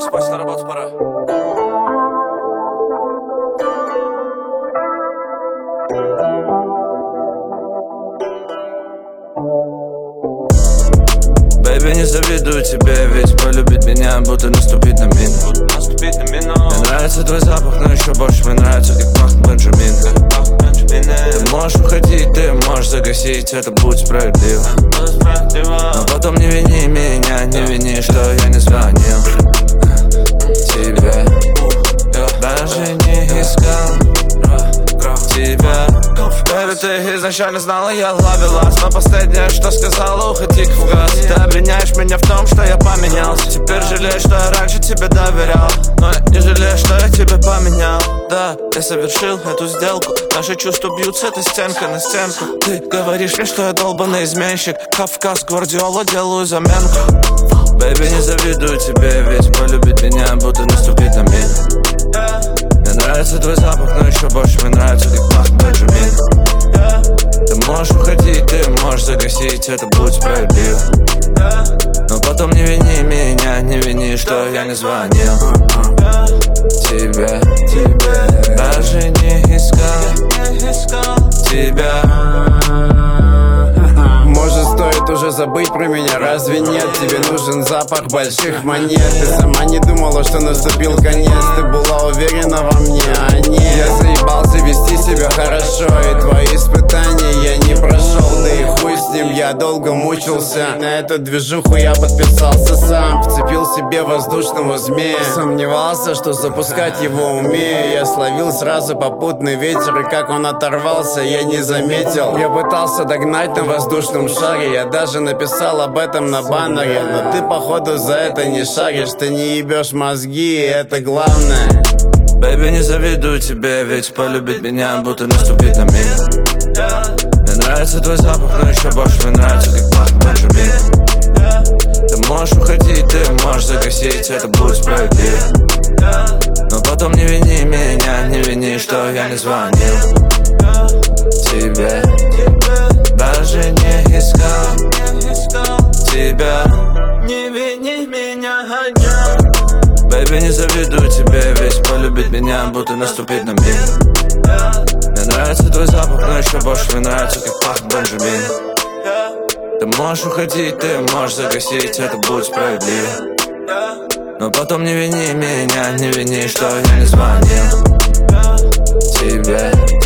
Спать, на работу пора. Бэйби, не завидую тебе, ведь полюбить меня будто наступить на мину. Мне нравится твой запах, но еще больше мне нравится, как пахнет Бенджамин. Ты можешь уходить, ты можешь загасить, это будет справедливо. Но потом не вини меня, не вини, что я не звонил тебе, даже не искал тебя. Бэйби, ты изначально знала, я ловилась, но последнее, что сказала, уходи в газ. Ты обвиняешь меня в том, что я поменялся. Теперь жалеешь, что я раньше тебе доверял, но я не жалею, что я тебя поменял. Да, я совершил эту сделку. Наши чувства бьются, это стенка на стенку. Ты говоришь мне, что я долбанный изменщик. Кавказ, Гвардиола, делаю заменку. Бэйби, не завидую тебе, ведь полюбить меня будто наступить на мину. Мне нравится твой запах, но еще больше мне нравится, как пахнет Бенджамин. Ты можешь уходить, ты можешь загасить, это будет справедливо. Но потом не вини меня, не вини, что я не звонил тебе, даже не искал тебя. Может, стоит уже забыть про меня, разве нет? Тебе нужен запах больших монет. Ты сама не думала, что наступил конец. Ты была уверена во мне, а нет. Я заебался вести себя хорошо, и твои испытания я не прошел. Да и хуй с ним, я долго мучился. На эту движуху я подписался сам. Вцепил себе воздушного змея. Сомневался, что запускать его умею. Я словил сразу попутный ветер, и как он оторвался, я не заметил. Я пытался догнать на воздушном шаре. Я даже написал об этом на баннере. Но ты походу за это не шаришь. Ты не ебешь мозги, и это главное. Бэйби, не завидую тебе, ведь полюбить меня будто наступить на мину. Мне нравится твой запах, но еще больше мне нравится, как пахнет Бенджамин. Ты можешь уходить, ты можешь загасить, это будет справедливо. Но потом не вини меня, не вини, что я не звонил тебе, даже не искал тебя. Не вини меня, бэйби, не завидую тебе, ведь полюбить меня будто наступить на мину. Мне нравится твой запах, но еще больше мне нравится, как пахнет Бенджамин. Ты можешь уходить, ты можешь загасить, это будет справедливо. Но потом не вини меня, не вини, что я не звонил тебе.